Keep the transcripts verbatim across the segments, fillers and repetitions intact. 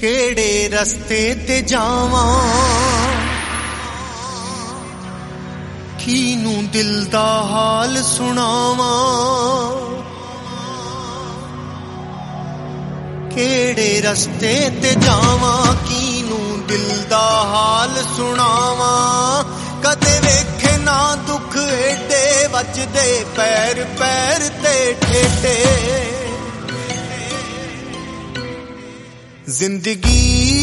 केड़े रस्ते ते जावां कीनू दिल दा हाल सुनावां केड़े रस्ते ते जावां कीनू दिल दा हाल सुनावां कदे वेखे ना दुख एडे वजदे पैर पैर ते ठेडे जिंदगी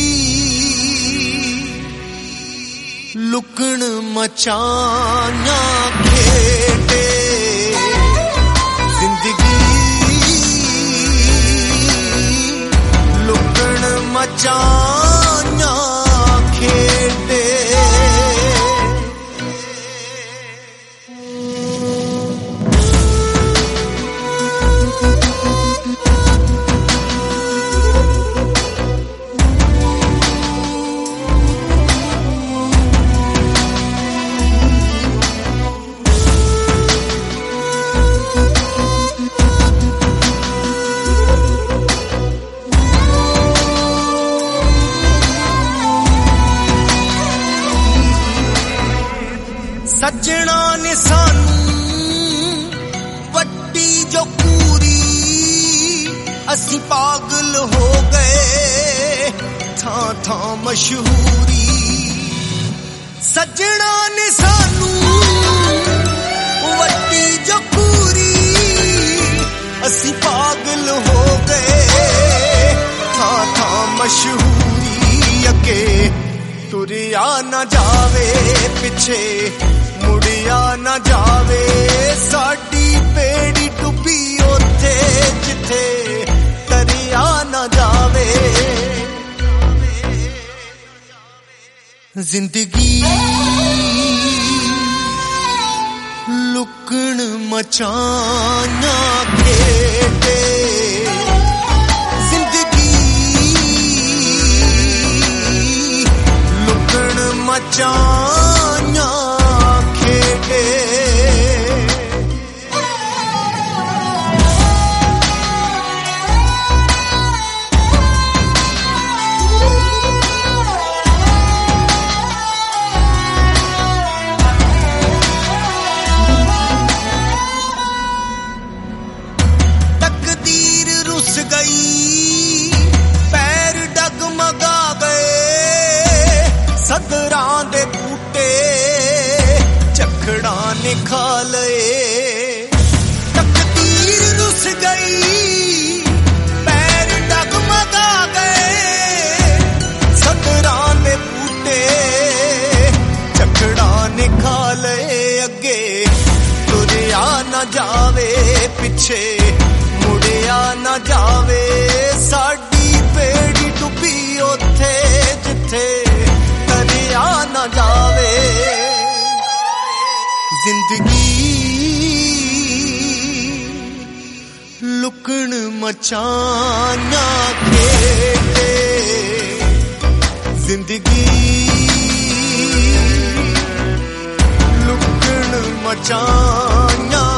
लुकण मचाना खेडे जिंदगी लुकण मचाना खेडे सजना ने सानू वट्टी जो पूरी असी पागल हो गए था था मशहूरी सजना ने सानू वट्टी जो पूरी असी पागल हो गए था था मशहूरी अके तुरिया न जावे पिछे मुड़िया न जावे साडी पेड़ी डुबी ओथे जिथे तरिया न जावे जिंदगी लुकण मचाना खेडे जिंदगी लुकण मचाना खेडे तकदीर रुस गई पैर डगमगा गए सदरां दे बूटे चखड़ा ने खा लए तकदीर रुस गई पैर डगमगा गए सदरां दे बूटे चखड़ा ने खा लए अगे तुरिया न जावे पिछे मुड़िया न जावे साडी पेड़ी डुबी ओथे जिथे तरिया न जावे जिंदगी लुकण मचाना खेडे जिंदगी लुकण मचाना